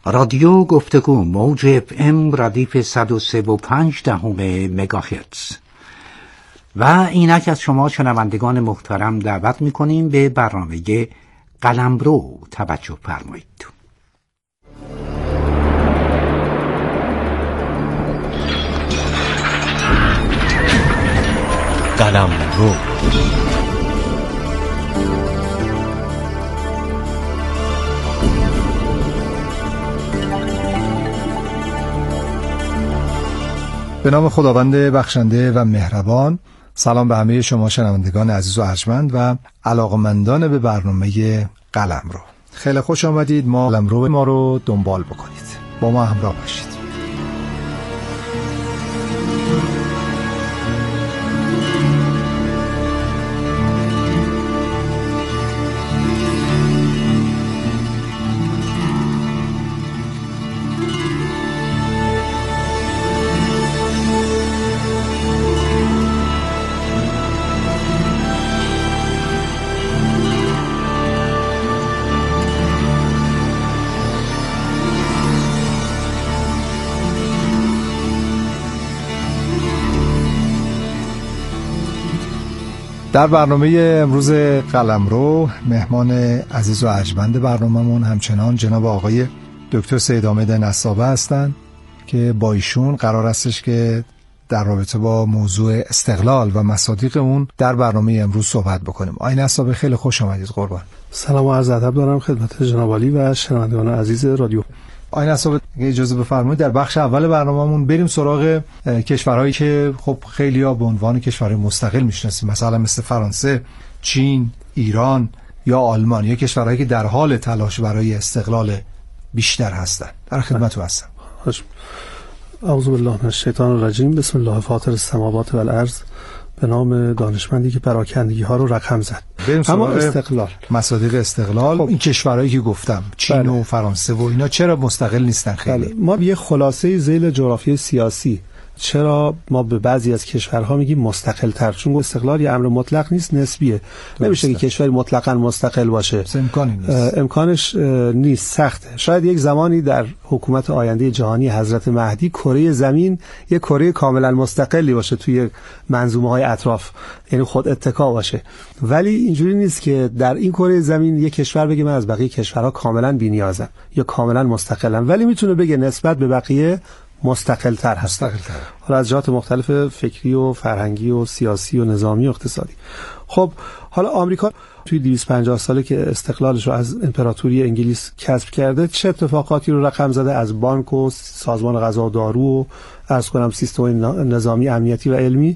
رادیو گفتگو موج FM ردیف 103.5 مگاهرتز. و اینک از شما شنوندگان محترم دعوت می‌کنیم به برنامه قلمرو توجه فرمایید. قلمرو به نام خداوند بخشنده و مهربان. سلام به همه شما شنوندگان عزیز و ارجمند و علاقمندان به برنامه قلمرو. خیلی خوش آمدید. قلمرو ما رو دنبال بکنید، با ما همراه باشید. در برنامه امروز قلمرو مهمان عزیز و ارجمند برنامه‌مون همچنان جناب آقای دکتر سید حامد نسابه هستند که با ایشون قرار استش که در رابطه با موضوع استقلال و مصادیق اون در برنامه امروز صحبت بکنیم. آقای نسابه خیلی خوش آمدید. قربان. سلام و عرض ادب دارم خدمت جناب عالی و شنوندگان عزیز رادیو. آقای نسابه اجازه بفرمایید در بخش اول برنامه‌مون بریم سراغ کشورهایی که خب خیلی‌ها به عنوان کشورهای مستقل میشناسیم، مثلا مثل فرانسه، چین، ایران یا آلمان، یا کشورهایی که در حال تلاش برای استقلال بیشتر هستند. در خدمتتون هستم. اعوذ بالله من الشیطان الرجیم. بسم الله فاطر السماوات و الارض. به نام دانشمندی که پراکندگی ها رو رقم زد. اما استقلال، مصادیق استقلال، خب این کشورهایی که گفتم چین و فرانسه و اینا چرا مستقل نیستن؟ خیلی ما یه خلاصه ذیل جغرافیای سیاسی چرا ما به بعضی از کشورها میگیم مستقل تر؟ چون استقلال یه امر مطلق نیست، نسبیه. نمیشه که کشوری مطلقاً مستقل باشه، امکانش نیست، سخته. شاید یک زمانی در حکومت آینده جهانی حضرت مهدی کره زمین یک کره کاملا مستقلی باشه توی منظومه‌های اطراف، یعنی خود اتکا باشه. ولی اینجوری نیست که در این کره زمین یک کشور بگه من از بقیه کشورها کاملا بی‌نیازم یا کاملا مستقلم، ولی میتونه بگه نسبت به بقیه مستقل تر هست. حالا از جهات مختلف فکری و فرهنگی و سیاسی و نظامی و اقتصادی. خب حالا آمریکا توی 250 ساله که استقلالش رو از امپراتوری انگلیس کسب کرده چه اتفاقاتی رو رقم زده؟ از بانک و سازمان غذا و دارو و عرض کنم سیستم نظامی امنیتی و علمی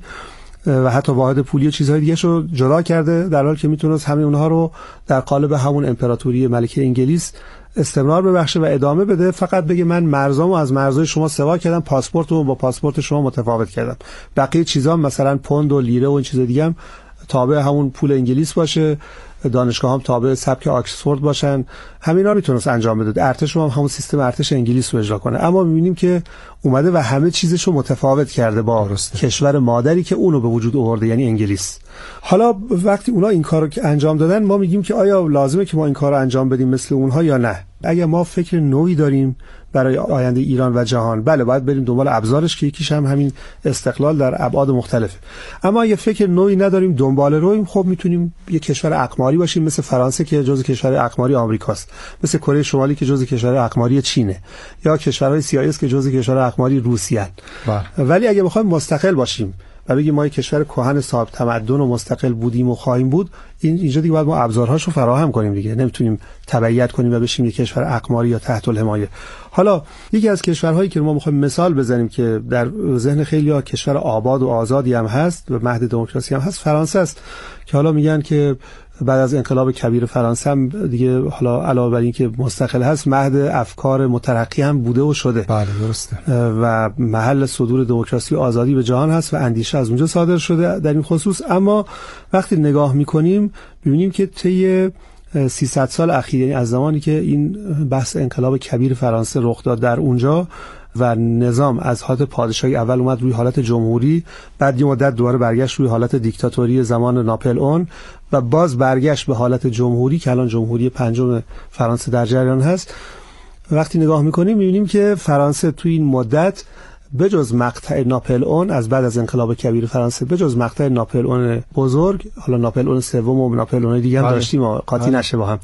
و حتی واحد پولی و چیزهای دیگه رو جدا کرده، در حالی که میتونست همه اونها رو در قالب همون امپراتوری ملکه انگلیس استمرار ببخشه و ادامه بده، فقط بگه من مرزامو از مرزای شما سوا کردم، پاسپورتمو با پاسپورت شما متفاوت کردم، بقیه چیزا مثلا پوند و لیره و این چیز دیگه هم تابع همون پول انگلیس باشه، دانشگاه هم تابع سبک آکسفورد باشن. همینا میتونست انجام بده. ارتش هم همون سیستم ارتش انگلیس رو اجرا کنه. اما میبینیم که اومده و همه چیزشو متفاوت کرده با کشور مادری که اونو به وجود آورده، یعنی انگلیس. حالا وقتی اونا این کارو انجام دادن ما میگیم که آیا لازمه که ما این کارو انجام بدیم مثل اونها یا نه؟ اگه ما فکر نوعی داریم برای آینده ایران و جهان، بله باید بریم دنبال ابزارش که یکیش هم همین استقلال در ابعاد مختلفه. اما اگه فکر نوعی نداریم دنبال رویم، خب میتونیم یک کشور اقماری باشیم مثل فرانسه که جزو کشور اقماری آمریکاست، مثل کره شمالی که جزو کشور اقماری چینه، یا کشورهای CIS که جزو کشور اقماری روسیه. ولی اگه بخوایم مستقل باشیم و بگیم ما یک کشور کهن صاحب تمدن و مستقل بودیم و خواهیم بود، اینجا دیگه باید ما ابزارهاشو فراهم کنیم دیگه. نمیتونیم تبعیت کنیم و بشیم یک کشور اقماری یا تحت الحمایه. حالا یکی از کشورهایی که ما میخوایم مثال بزنیم که در ذهن خیلی‌ها کشور آباد و آزادی هم هست و مهد دموکراسی هم هست، فرانسه است که حالا میگن که بعد از انقلاب کبیر فرانسه هم دیگه حالا علاوه بر این که مستقل هست مهد افکار مترقی هم بوده و شده. بله درسته. و محل صدور دموکراسی و آزادی به جهان هست و اندیشه از اونجا صادر شده در این خصوص. اما وقتی نگاه میکنیم ببینیم که طی 300 سال اخیر، یعنی از زمانی که این بحث انقلاب کبیر فرانسه رخ داد در اونجا و نظام از حالت پادشاهی اول اومد روی حالت جمهوری، بعد یه مدت دوباره برگشت روی حالت دیکتاتوری زمان ناپلئون و باز برگشت به حالت جمهوری که الان جمهوری پنجم فرانسه در جریان هست. وقتی نگاه میکنیم میبینیم که فرانسه توی این مدت بجز مقطع ناپلئون از بعد از انقلاب کبیر فرانسه، بجز مقطع ناپلئون بزرگ، حالا ناپلئون سوم و ناپلئون دیگه هم داشتیم قاطی نشه با هم،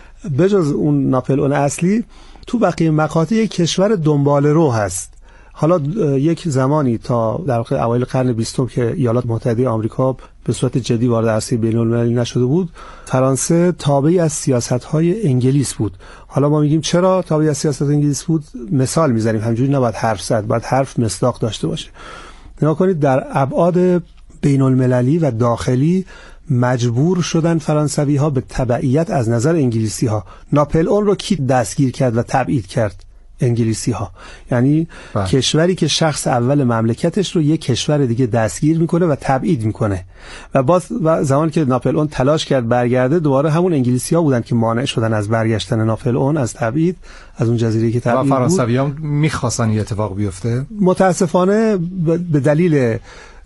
بجز اون ناپلئون اصلی تو بقیه مقاطع یک کشور دنبال رو هست. حالا یک زمانی تا در واقع اوایل قرن 20 که ایالات متحده آمریکا به صورت جدی وارد عرصه بین‌المللی نشده بود، فرانسه تابعی از سیاست‌های انگلیس بود. حالا ما میگیم چرا تابعی از سیاست انگلیس بود؟ مثال میزنیم، همینجوری نباید حرف زد، باید حرف مصداق داشته باشه. نگاه کنید در ابعاد بین‌المللی و داخلی مجبور شدن فرانسوی‌ها به تبعیت از نظر انگلیسی‌ها. ناپلئون رو کی دستگیر کرد و تبعید کرد؟ انگلیسی‌ها. یعنی کشوری که شخص اول مملکتش رو یک کشور دیگه دستگیر میکنه و تبعید میکنه و باز زمانی که ناپلئون تلاش کرد برگرده، دوباره همون انگلیسی‌ها بودن که مانع شدن از برگشتن ناپلئون از تبعید از اون جزیره که تبعید بود. و فرانسوی‌ها می‌خواستن این اتفاق بیفته. متاسفانه به دلیل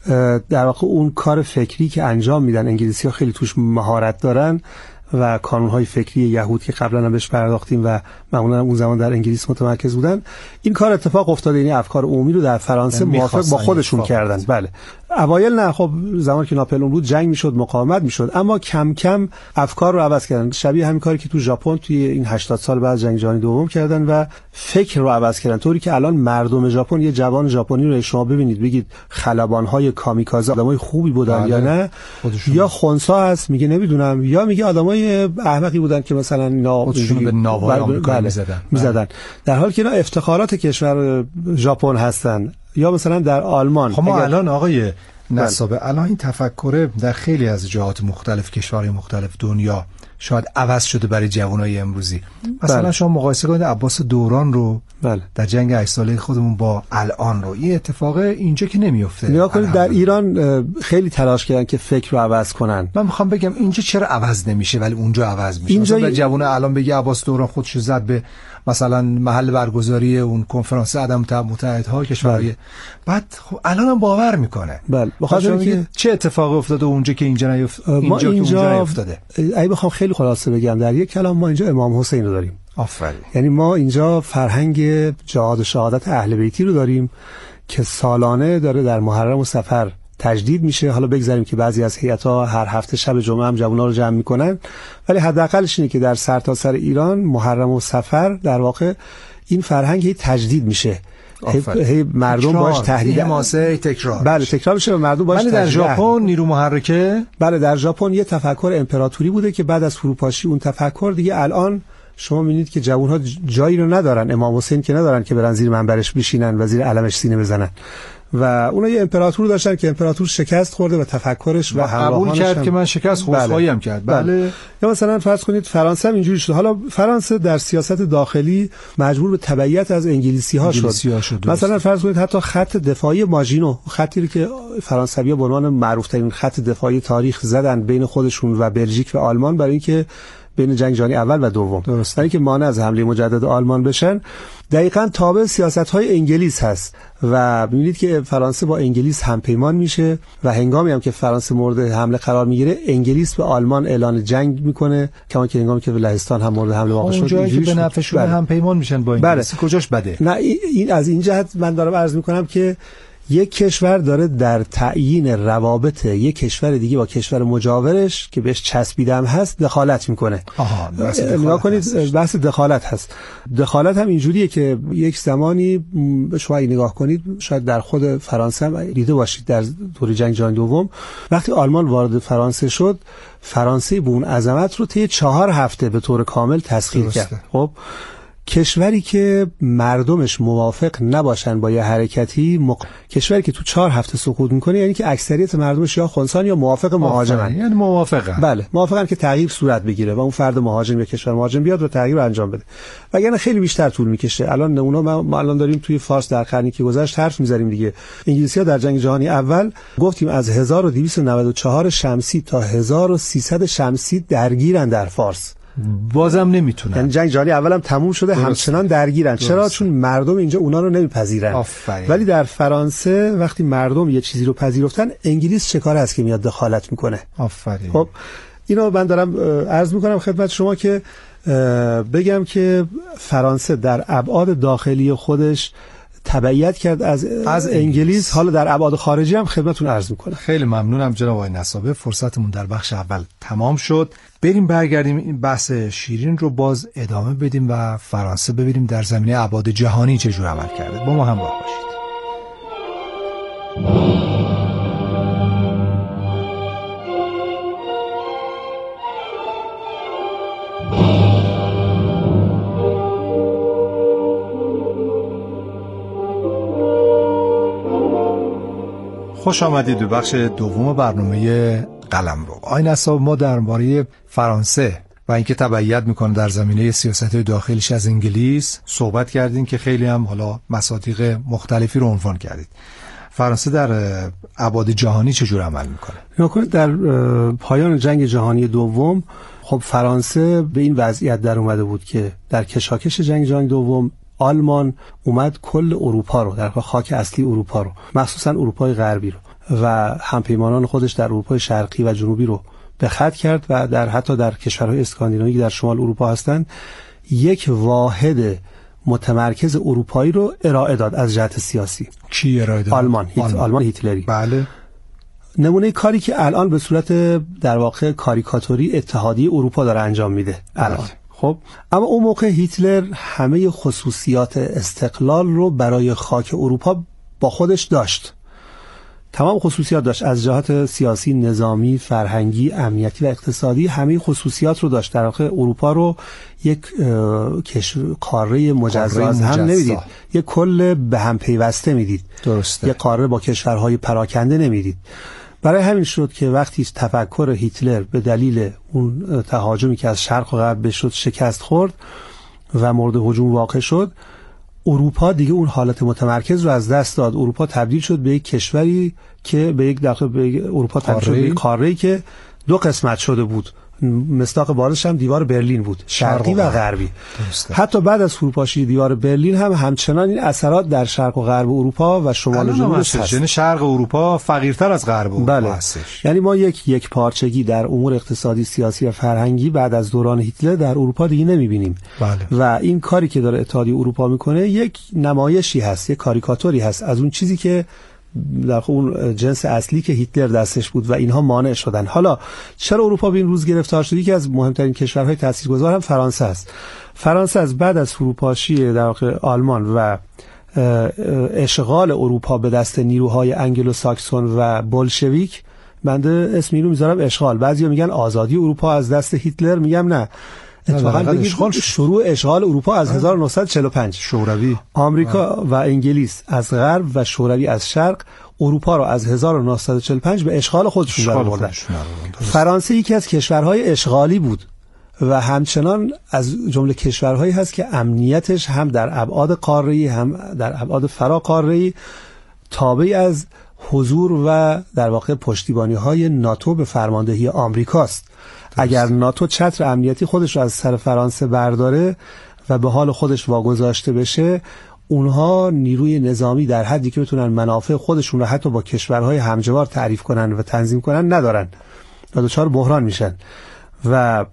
در واقع اون کار فکری که انجام میدن انگلیسی‌ها خیلی توش مهارت دارن و کانون‌های فکری یهود که قبلا هم بهش پرداختیم و معمولا اون زمان در انگلیس متمرکز بودن، این کار اتفاق افتاده. یعنی افکار عمومی رو در فرانسه موافق با خودشون کردن. بله اوایل نه، خب زمانی که ناپلئون بود جنگ میشد، مقاومت میشد، اما کم کم افکار رو عوض کردن، شبیه همین کاری که تو ژاپن توی این 80 سال بعد جنگ جهانی دوم کردن و فکر رو عوض کردن، طوری که الان مردم ژاپن، یه جوان ژاپنی رو شما ببینید بگید خلبان‌های کامیکازه آدمای خوبی بودن یا نه، یا خنثی هست میگه نمیدونم، یا میگه آدمای احمقی بودن که مثلا خودشون به ناوهای آمریکا میزدن، در حالی که اینا افتخارات کشور ژاپن هستن. یا مثلا در آلمان، ما الان آقای نصابه الان این تفکر در خیلی از جهات مختلف کشورهای مختلف دنیا شاید عوض شده برای جوانای امروزی. مثلا شما مقایسه کنید عباس دوران رو در جنگ 8 ساله خودمون با الان رو، این اتفاق اینجا که نمیفته. نگاه کنید در ایران خیلی تلاش کردن که فکر رو عوض کنن. من میخوام بگم اینجا چرا عوض نمیشه ولی اونجا عوض میشه. اینجا مثلا جوان الان بگه عباس دوران خودشو زد به مثلا محل برگزاری اون کنفرانس عدم متحدها کشورهای، بعد خب الان هم باور میکنه. بله بخاطر اینکه چه اتفاقی افتاده اونجا که اینجا اینجا نیفتاده. اگه بخوام خیلی خلاصه بگم در یک کلام، ما اینجا امام حسین رو داریم. آفرین. یعنی ما اینجا فرهنگ جهاد و شهادت اهل بیتی رو داریم که سالانه داره در محرم و صفر تجدید میشه. حالا بگذاریم که بعضی از هیئت‌ها هر هفته شب جمعه هم جوونا رو جمع میکنن، ولی حداقلش اینه که در سرتاسر ایران محرم و صفر در واقع این فرهنگ هی تجدید میشه. هی مردم باش تحریک ماسه تکرار. بله تکرار میشه و مردم باش تحریک. در ژاپن نیرو محرکه، بله در ژاپن یه تفکر امپراتوری بوده که بعد از فروپاشی اون تفکر دیگه الان شما می‌بینید که جوان‌ها جایی رو ندارن، امام حسین که ندارن که برن زیر منبرش بشینن و زیر علمش سینه بزنن و اونا یه امپراتور داشتن که امپراتور شکست خورده و تفکرش و قبول کرد که من شکست خواهی هم کرد. بله. یا مثلا فرض کنید فرانسه هم اینجوری شد. حالا فرانسه در سیاست داخلی مجبور به تبعیت از انگلیسی‌ها شد. مثلا فرض کنید حتی خط دفاعی ماژینو، خطی که فرانسوی‌ها به عنوان معروف‌ترین خط دفاعی تاریخ زدن بین خودشون و بلژیک و آلمان برای اینکه بین جنگ جهانی اول و دوم، برای که مانع از حمله مجدد آلمان بشن، دقیقاً تابع سیاست‌های انگلیس هست و می‌بینید که فرانسه با انگلیس همپیمان میشه و هنگامی هم که فرانسه مورد حمله قرار میگیره انگلیس به آلمان اعلان جنگ میکنه، کما که هنگامی که لهستان هم مورد حمله واقع شد اونجایی که به نفعشون همپیمان میشن با انگلیس. کجاش بده؟ نه این از این جهت من دارم عرض میکنم که یک کشور داره در تعیین روابط یک کشور دیگه با کشور مجاورش که بهش چسبیدم هست دخالت میکنه. نگاه کنید بحث دخالت هست. دخالت هم اینجوریه که یک زمانی شما نگاه کنید شاید در خود فرانسه هم دیده باشید در دوره جنگ جهانی دوم وقتی آلمان وارد فرانسه شد، فرانسه به اون عظمت رو طی 4 هفته به طور کامل تسخیر کرد. خب کشوری که مردمش موافق نباشن با یه حرکتی کشوری که تو 4 هفته سقوط میکنه یعنی که اکثریت مردمش یا خنثان یا موافق مهاجمن. یعنی موافقن. بله موافقن که تغییر صورت بگیره و اون فرد مهاجم یا کشور مهاجم بیاد و تغییر رو انجام بده. وگرنه خیلی بیشتر طول میکشه. الان نمونه ما الان داریم توی فارس در قرنی که گذشت حرف میزنیم دیگه. انگلیسی‌ها در جنگ جهانی اول گفتیم از 1294 شمسی تا 1300 شمسی درگیرن در فارس. بازم نمیتونن. یعنی جنگ جهانی اول هم تموم شده همچنان درگیرن. چرا؟ چون مردم اینجا اونا رو نمیپذیرن. ولی در فرانسه وقتی مردم یه چیزی رو پذیرفتن انگلیس چه کاره است که میاد دخالت میکنه. آفرین. خب اینو من دارم عرض میکنم خدمت شما که بگم که فرانسه در ابعاد داخلی خودش تبعیت کرد از انگلیس. حالا در ابعاد خارجی هم خدمتتون عرض میکنم. خیلی ممنونم جناب آقای نسابه. فرصتمون در بخش اول تمام شد. بریم برگردیم این بحث شیرین رو باز ادامه بدیم و فرانسه ببینیم در زمینه ابعاد جهانی چه جور عمل کرده. با ما همراه باشید. خوش آمدید به بخش دوم برنامه قلمرو. آقای نساب، ما درباره فرانسه و اینکه تبعیت میکنه در زمینه سیاست‌های داخلیش از انگلیس صحبت کردیم که خیلی هم حالا مصادیق مختلفی رو عنوان کردید. فرانسه در ابعاد جهانی چجور عمل میکنه؟ نکنید در پایان جنگ جهانی دوم خب فرانسه به این وضعیت در اومده بود که در کشاکش جنگ جهانی دوم آلمان اومد کل اروپا رو، در واقع خاک اصلی اروپا رو، مخصوصا اروپای غربی رو و همپیمانان خودش در اروپای شرقی و جنوبی رو به خط کرد و حتی در کشورهای اسکاندیناوی که در شمال اروپا هستند یک واحد متمرکز اروپایی رو ارائه داد از جهت سیاسی. کی ارائه داد؟ آلمان هیتلری. بله. نمونه کاری که الان به صورت در واقع کاریکاتوری اتحادیه اروپا داره انجام میده الان. خب اما اون موقع هیتلر همه خصوصیات استقلال رو برای خاک اروپا با خودش داشت. تمام خصوصیات داشت، از جهات سیاسی، نظامی، فرهنگی، امنیتی و اقتصادی همه خصوصیات رو داشت. در واقع اروپا رو یک قاره مجزا از هم نمیدید، یک کل به هم پیوسته میدید. درسته. یک قاره با کشورهای پراکنده نمیدید. برای همین شد که وقتی تفکر هیتلر به دلیل اون تهاجمی که از شرق و غرب شد شکست خورد و مورد هجوم واقع شد، اروپا دیگه اون حالت متمرکز رو از دست داد. اروپا تبدیل شد به یک کشوری که به یک اروپا تبدیل شد به یک قاره‌ای که دو قسمت شده بود. مصداق بارش هم دیوار برلین بود، شرقی و غربی. حتی بعد از فروپاشی دیوار برلین هم همچنان این اثرات در شرق و غرب اروپا و شمال و جنوب هست. یعنی شرق اروپا فقیرتر از غرب اروپا هستش. یعنی ما یک پارچگی در امور اقتصادی، سیاسی و فرهنگی بعد از دوران هیتلر در اروپا دیگه نمی‌بینیم. و این کاری که داره اتحادیه اروپا میکنه یک نمایشی هست، یک کاریکاتوری هست از اون چیزی که در اون جنس اصلی که هیتلر دستش بود و اینها مانع شدن. حالا چرا اروپا به این روز گرفتار شد؟ که از مهمترین کشورهای تاثیرگذار هم فرانسه است. فرانسه از بعد از فروپاشی در واقع آلمان و اشغال اروپا به دست نیروهای انگلو ساکسون و بولشویک، بنده اسم اینو میذارم اشغال، بعضیا میگن آزادی اروپا از دست هیتلر، میگم نه، اتفاقا شروع اشغال اروپا از 1945. شوروی، آمریکا و انگلیس از غرب و شوروی از شرق اروپا را از 1945 به اشغال خودشون درآوردن. فرانسه یکی از کشورهای اشغالی بود و همچنان از جمله کشورهایی هست که امنیتش هم در ابعاد قاره‌ای هم در ابعاد فراقاره‌ای تابع از حضور و در واقع پشتیبانی‌های ناتو به فرماندهی آمریکاست. اگر ناتو چتر امنیتی خودش رو از سر فرانسه برداره و به حال خودش واگذاشته بشه، اونها نیروی نظامی در حدی که بتونن منافع خودشون رو حتی با کشورهای همجوار تعریف کنن و تنظیم کنن ندارن و دچار بحران میشن. و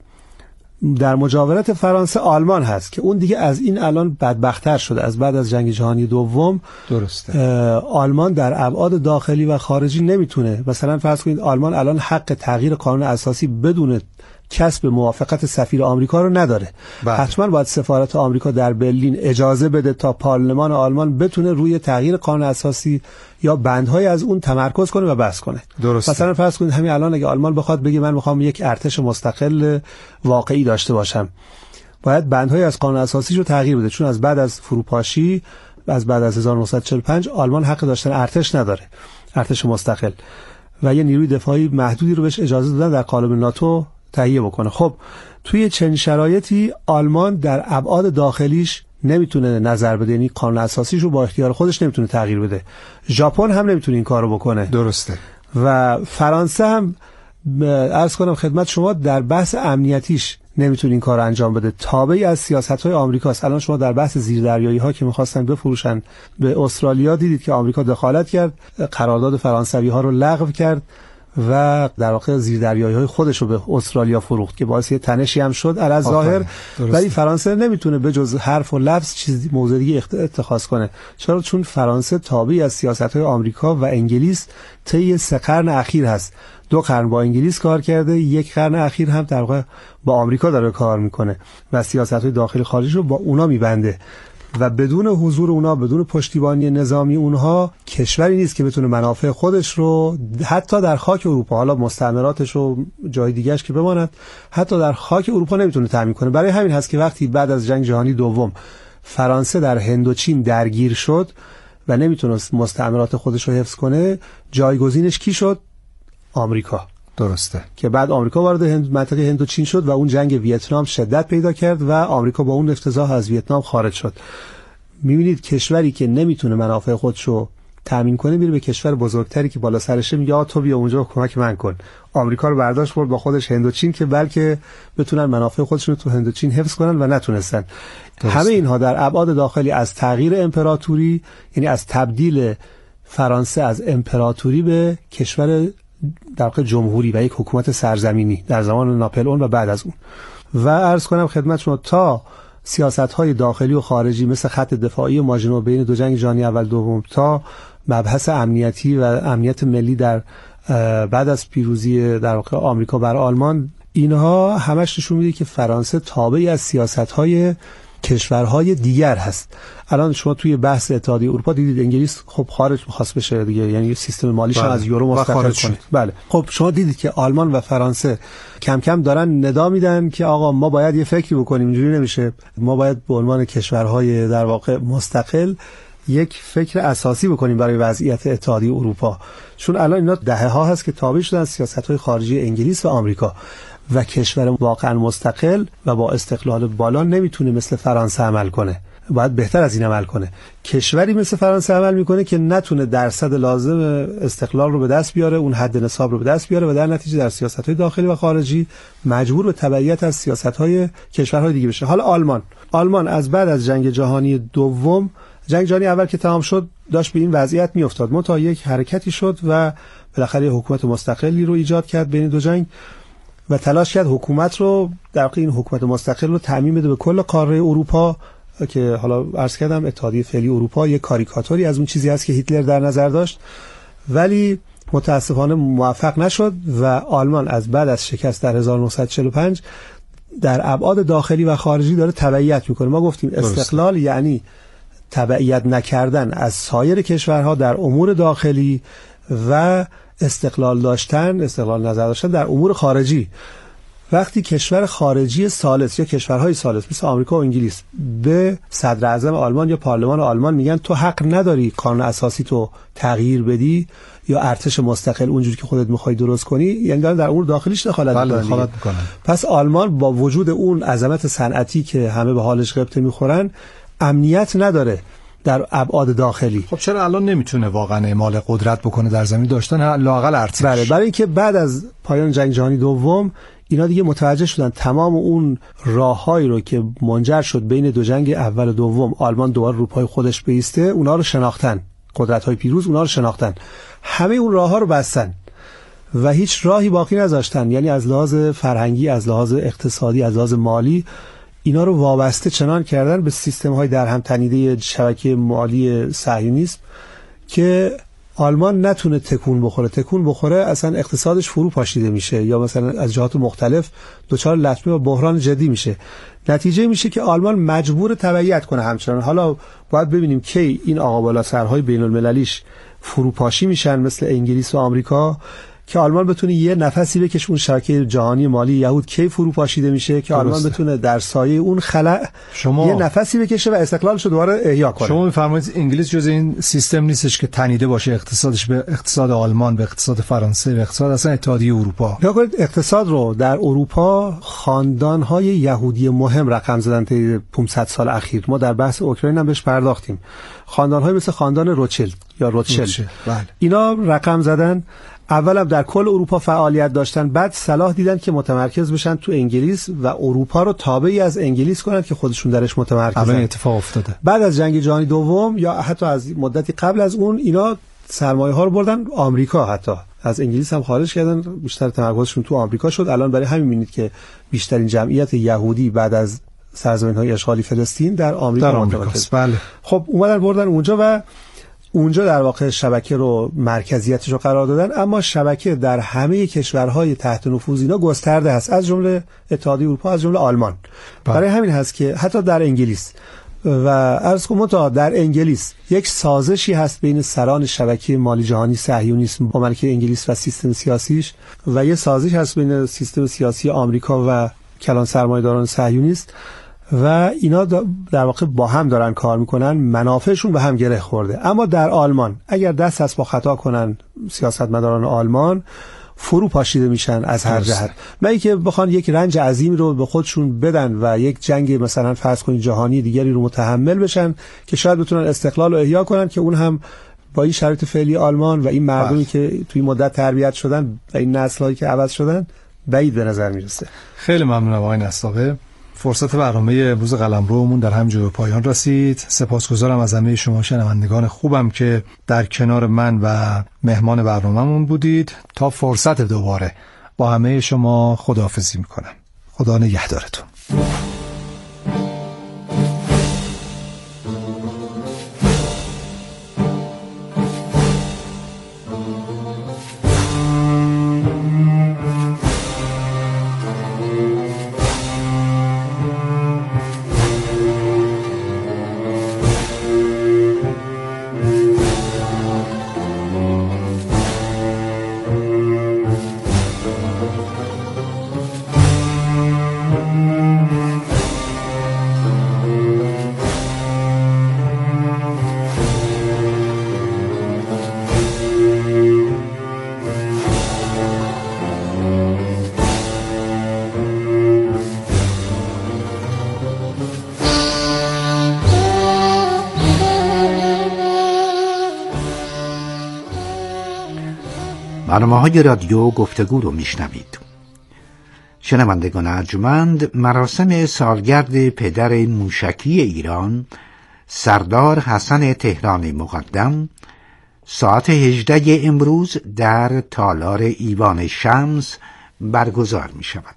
در مجاورت فرانسه آلمان هست که اون دیگه از این الان بدبخت‌تر شده. از بعد از جنگ جهانی دوم درسته آلمان در ابعاد داخلی و خارجی نمیتونه، مثلا فرض کنید آلمان الان حق تغییر قانون اساسی بدون کسب موافقت سفیر آمریکا رو نداره. حتما باید سفارت آمریکا در برلین اجازه بده تا پارلمان آلمان بتونه روی تغییر قانون اساسی یا بندهای از اون تمرکز کنه و بحث کنه. درسته. مثلا فرض کنید همین الان اگه آلمان بخواد بگه من میخوام یک ارتش مستقل واقعی داشته باشم، باید بندهای از قانون اساسی رو تغییر بده، چون از بعد از فروپاشی از بعد از 1945 آلمان حق داشتن ارتش نداره، ارتش مستقل، و یه نیروی دفاعی محدودی رو بهش اجازه دادن در قالب ناتو تهیه بکنه. خب توی چنین شرایطی آلمان در ابعاد داخلیش نمیتونه نظر بده، یعنی قانون اساسیش رو با اختیار خودش نمیتونه تغییر بده. ژاپن هم نمیتونه این کارو بکنه. درسته. و فرانسه هم عرض کنم خدمت شما در بحث امنیتیش نمیتونه این کارو انجام بده، تابعی از سیاست‌های آمریکاست. الان شما در بحث زیردریایی‌ها که می‌خواستن بفروشن به استرالیا دیدید که آمریکا دخالت کرد، قرارداد فرانسوی‌ها رو لغو کرد و در واقع زیردریایی‌های خودش رو به استرالیا فروخت که باعث تنشی هم شد علی ظاهر. ولی فرانسه نمیتونه به جز حرف و لفظ چیزی موضوع دیگه اتخاذ کنه. چرا؟ چون فرانسه تابعی از سیاست‌های آمریکا و انگلیس طی 3 قرن اخیر هست. 2 قرن با انگلیس کار کرده، 1 قرن اخیر هم در واقع با آمریکا داره کار میکنه و سیاست‌های داخلی خارجی رو با اونا میبنده و بدون حضور اونا، بدون پشتیبانی نظامی اونها، کشوری نیست که بتونه منافع خودش رو حتی در خاک اروپا، حالا مستعمراتش و جای دیگه‌اش که بماند، حتی در خاک اروپا نمیتونه تامین کنه. برای همین هست که وقتی بعد از جنگ جهانی دوم فرانسه در هندوچین درگیر شد و نمیتونست مستعمرات خودش رو حفظ کنه، جایگزینش کی شد؟ آمریکا. درسته. که بعد آمریکا وارد منطقه هندوچین شد و اون جنگ ویتنام شدت پیدا کرد و آمریکا با اون افتضاح از ویتنام خارج شد. می‌بینید کشوری که نمیتونه منافع خودشو تامین کنه میره به کشور بزرگتری که بالا سرشه میگه تو بیا اونجا کمک من کن. آمریکا رو برداشت برد با خودش هندوچین که بلکه بتونن منافع خودشون رو تو هندوچین حفظ کنن و نتونستن. همه اینها در ابعاد داخلی از تغییر امپراتوری، یعنی از تبدیل فرانسه از امپراتوری به کشور در واقع جمهوری و یک حکومت سرزمینی در زمان ناپلئون و بعد از اون. و عرض کنم خدمت شما تا سیاست‌های داخلی و خارجی مثل خط دفاعی ماژنو بین 2 جنگ جهانی اول دوم تا مبحث امنیتی و امنیت ملی در بعد از پیروزی در واقع آمریکا بر آلمان، اینها همش نشون میده که فرانسه تابعی از سیاست‌های کشورهای دیگر هست. الان شما توی بحث اتحادیه اروپا دیدید انگلیس خب خارج می‌خواست بشه دیگه، یعنی سیستم مالیش از یورو مستقل کنه. بله. خب شما دیدید که آلمان و فرانسه کم کم دارن ندا میدن که آقا ما باید یه فکری بکنیم، اینجوری نمیشه. ما باید به عنوان کشورهای در واقع مستقل یک فکر اساسی بکنیم برای وضعیت اتحادیه اروپا. چون الان اینا دهه‌ها هست که تابع شدن سیاست‌های خارجی انگلیس و آمریکا و کشور واقعا مستقل و با استقلال بالا نمیتونه مثل فرانسه عمل کنه، باید بهتر از این عمل کنه. کشوری مثل فرانسه عمل میکنه که نتونه درصد لازم استقلال رو به دست بیاره، اون حد نصاب رو به دست بیاره و در نتیجه در سیاست‌های داخلی و خارجی مجبور به تبعیت از سیاست‌های کشورهای دیگه بشه. حالا آلمان از بعد از جنگ جهانی دوم، جنگ جهانی اول که تمام شد داشت به این وضعیت میافتاد، منتها یک حرکتی شد و بالاخره حکومت مستقلی رو ایجاد کرد بین 2 جنگ و تلاش کرد حکومت رو در واقع این حکومت مستقل رو تعمیم بده به کل قاره اروپا که حالا عرض کردم اتحادیه فعلی اروپا یک کاریکاتوری از اون چیزی هست که هیتلر در نظر داشت، ولی متاسفانه موفق نشد و آلمان از بعد از شکست در 1945 در ابعاد داخلی و خارجی داره تبعیت میکنه. ما گفتیم استقلال یعنی تبعیت نکردن از سایر کشورها در امور داخلی و استقلال نظر داشتن در امور خارجی. وقتی کشور خارجی ثالث یا کشورهای ثالث مثل آمریکا و انگلیس به صدر اعظم آلمان یا پارلمان آلمان میگن تو حق نداری قانون اساسی تو تغییر بدی یا ارتش مستقل اونجوری که خودت میخوای درست کنی، یعنی در امور داخلیش دخالت میکنن. پس آلمان با وجود اون عظمت صنعتی که همه به حالش غبطه میخورن امنیت نداره در ابعاد داخلی. خب چرا الان نمیتونه واقعا اعمال قدرت بکنه در زمین داشتن لااقل ارتش؟ بله، برای اینکه بعد از پایان جنگ جهانی دوم اینا دیگه متوجه شدن تمام اون راههایی رو که منجر شد بین 2 جنگ اول و دوم آلمان دوباره رو پای خودش بایسته، اونا رو شناختن، قدرت‌های پیروز اونا رو شناختن، همه اون راهها رو بستن و هیچ راهی باقی نذاشتن. یعنی از لحاظ فرهنگی، از لحاظ اقتصادی، از لحاظ مالی اینا رو وابسته چنان کردن به سیستم‌های در هم تنیده شبکه مالی صهیونیسم که آلمان نتونه تکون بخوره اصلا اقتصادش فرو پاشیده میشه یا مثلا از جهات مختلف دچار لطمه و بحران جدی میشه. نتیجه میشه که آلمان مجبور تبعیت کنه همچنان. حالا باید ببینیم کی این آقا بالا سرهای بین المللیش فروپاشی میشن مثل انگلیس و آمریکا که آلمان بتونه یه نفسی بکشه. اون شبکه جهانی مالی یهود کی فرو پاشیده میشه که آلمان بتونه در سایه اون خلأ یه نفسی بکشه و استقلالش رو دوباره احیا کنه. شما میفرمایید انگلیس جز این سیستم نیستش که تنیده باشه اقتصادش به اقتصاد آلمان، به اقتصاد فرانسه، به اقتصاد اصلا اتحادیه اروپا. نگاه کنید اقتصاد رو در اروپا خاندان‌های یهودی مهم رقم زدن طی 500 سال اخیر. ما در بحث اوکراین هم بهش پرداختیم. خاندان‌های مثل خاندان روتشیلد یا روتشیلد اینا رقم زدن، اول هم در کل اروپا فعالیت داشتن، بعد صلاح دیدن که متمرکز بشن تو انگلیس و اروپا رو تابعی از انگلیس کنن که خودشون درش متمرکزن. الان اتفاق افتاده. بعد از جنگ جهانی دوم یا حتی از مدتی قبل از اون اینا سرمایه ها رو بردن آمریکا، حتی از انگلیس هم خارج کردن، بیشتر تمرکزشون تو آمریکا شد. الان برای همین می‌بینید که بیشترین جمعیت یهودی بعد از سرزمین‌های اشغالی فلسطین در آمریکاست. بله. خب اومدن بردن اونجا و اونجا در واقع شبکه رو مرکزیتش رو قرار دادن، اما شبکه در همه کشورهای تحت نفوذ اینا گسترده است، از جمله اتحادیه اروپا، از جمله آلمان. برای همین هست که حتی در انگلیس و عرض کنم تا در انگلیس یک سازشی هست بین سران شبکه مالی جهانی صهیونیسم با ملکه انگلیس و سیستم سیاسیش، و یک سازش هست بین سیستم سیاسی آمریکا و کلان سرمایه‌داران صهیونیست، و اینا در واقع با هم دارن کار میکنن، منافعشون به هم گره خورده. اما در آلمان اگر دست از با خطا کنن سیاستمداران آلمان، فرو پاشیده میشن از هر جهت. نه اینکه بخوان یک رنج عظیم رو به خودشون بدن و یک جنگ مثلا فرض کنید جهانی دیگری رو متحمل بشن که شاید بتونن استقلال رو احیا کنن، که اون هم با این شرایط فعلی آلمان و این مردمی که توی مدت تربیت شدن و این نسل‌هایی که عوض شدن بعید به نظر میرسه. خیلی ممنونم آقای نسابه. فرصت برنامه امروز قلمرومون در همینجا به پایان رسید. سپاسگزارم از همه شما شنوندگان خوبم که در کنار من و مهمان برنامه‌مون بودید. تا فرصت دوباره با همه شما خداحافظی میکنم. خدا نگهدارتون. برنامه‌های رادیو گفتگو رو میشنوید. شنوندگان ارجمند، مراسم سالگرد پدر موشکی ایران سردار حسن تهران مقدم ساعت 18 امروز در تالار ایوان شمس برگزار می شود.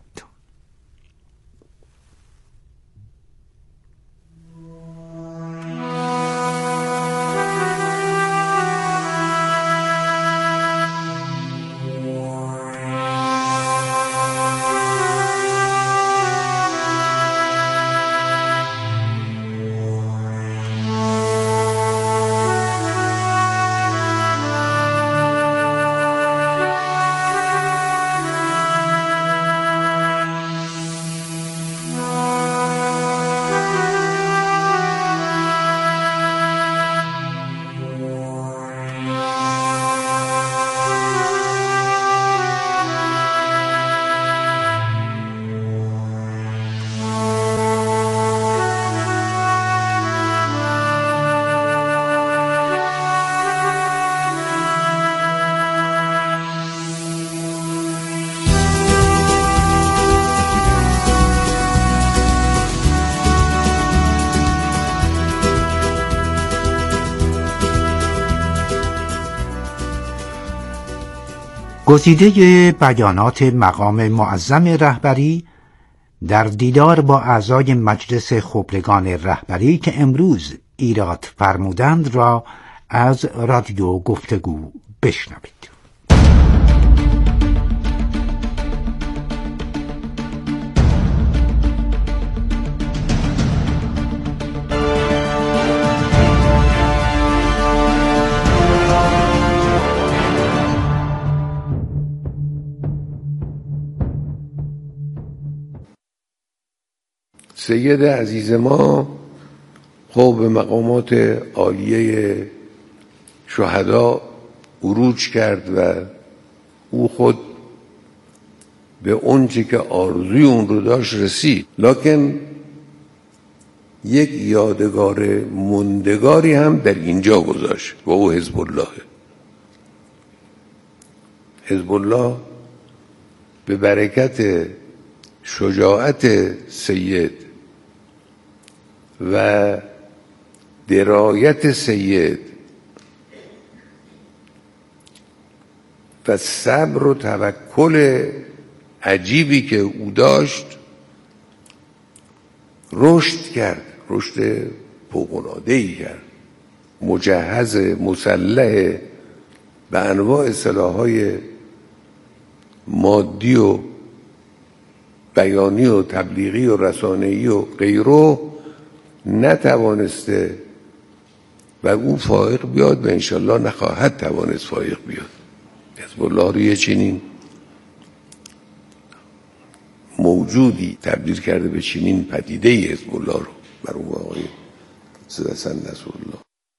گزیده بیانات مقام معظم رهبری در دیدار با اعضای مجلس خبرگان رهبری که امروز ایراد فرمودند را از رادیو گفتگو بشنوید. سید عزیز ما خب به مقامات عالیه شهدا عروج کرد و او خود به اونچه که آرزوی اون رو داشت رسید، لکن یک یادگار موندگاری هم در اینجا گذاشت و او حزب الله. حزب الله به برکت شجاعت سید و درایت سید و صبر و توکل عجیبی که او داشت رشد کرد، رشد فوق‌العاده‌ای کرد، مجهز، مسلح به انواع سلاح‌های مادی و بیانی و تبلیغی و رسانه‌ای و غیره نتوانسته و او فائق بیاد و انشالله نخواهد توانست فائق بیاد. حزب الله رو یه چنین موجودی تبدیل کرده به چنین پدیده‌ای حزب الله رو بر اون آقای سید حسن نصرالله.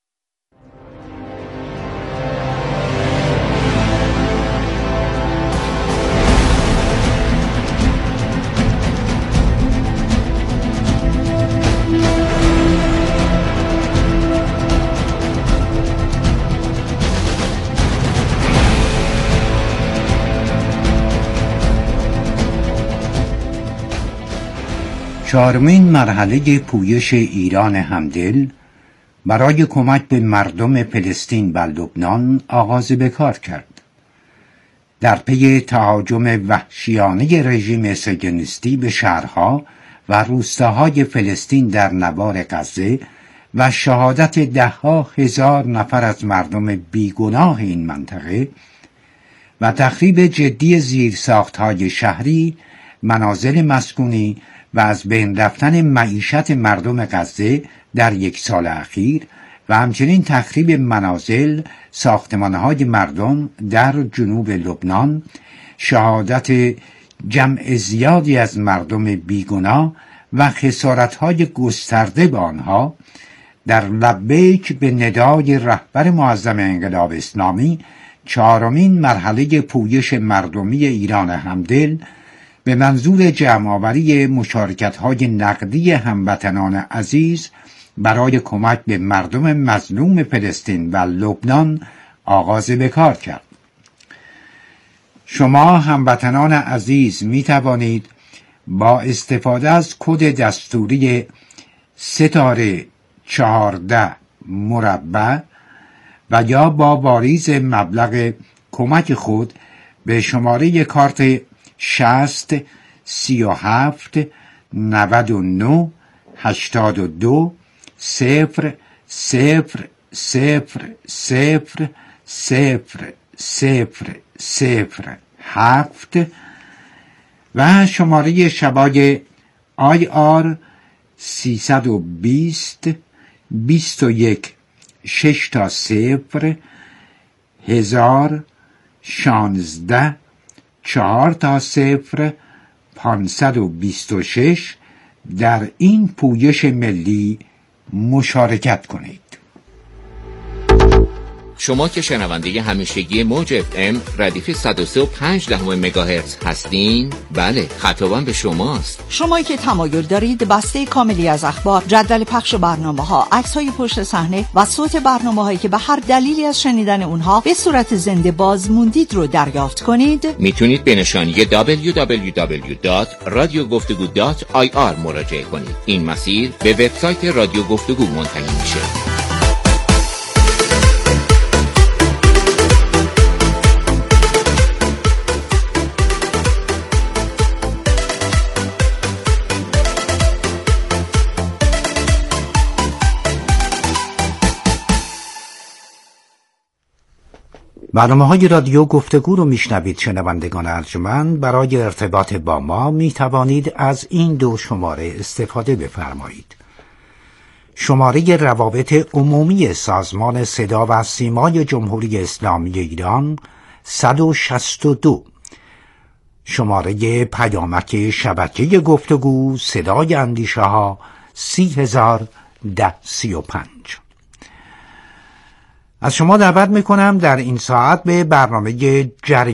چهارمین مرحله پویش ایران همدل برای کمک به مردم فلسطین و لبنان آغاز به کار کرد. در پی تهاجم وحشیانه رژیم صهیونیستی به شهرها و روستاهای فلسطین در نوار غزه و شهادت ده‌ها هزار نفر از مردم بیگناه این منطقه و تخریب جدی زیرساختهای شهری، منازل مسکونی و از بین رفتن معیشت مردم غزه در یک سال اخیر و همچنین تخریب منازل، ساختمانهای مردم در جنوب لبنان، شهادت جمع زیادی از مردم بیگناه و خسارتهای گسترده به آنها، در لبیک به ندای رهبر معظم انقلاب اسلامی چهارمین مرحله پویش مردمی ایران همدل به منظور جمع‌آوری مشارکت‌های نقدی هموطنان عزیز برای کمک به مردم مظلوم فلسطین و لبنان آغاز به کار کرد. شما هموطنان عزیز می توانید با استفاده از کد دستوری ستاره 14 مربع و یا با واریز مبلغ کمک خود به شماره کارت 60 37 99 82 0 0 0 0 0 0 0 7 و شماره شبای IR 320 21 6 تا 0 1000 16 4 تا 0 526 در این پویش ملی مشارکت کنید. شما که شنونده همیشگی موج FM ردیف 103.5 مگاهرتز هستین، بله، خطابم به شماست. شما که تمایل دارید بسته کاملی از اخبار، جدول پخش برنامه‌ها، عکس‌های پشت صحنه و صوت برنامه‌هایی که به هر دلیلی از شنیدن اونها به صورت زنده باز موندید رو دریافت کنید، میتونید به نشانی www.radiogoftego.ir مراجعه کنید. این مسیر به وبسایت رادیو گفتگو منتهی میشه. برنامه‌های رادیو گفتگو رو میشنوید. شنوندگان ارجمند، برای ارتباط با ما میتوانید از این دو شماره استفاده بفرمایید. شماره روابط عمومی سازمان صدا و سیمای جمهوری اسلامی ایران 162. شماره پیامک شبکه گفتگو صدای اندیشه ها 30,1035. از شما دعوت میکنم در این ساعت به برنامه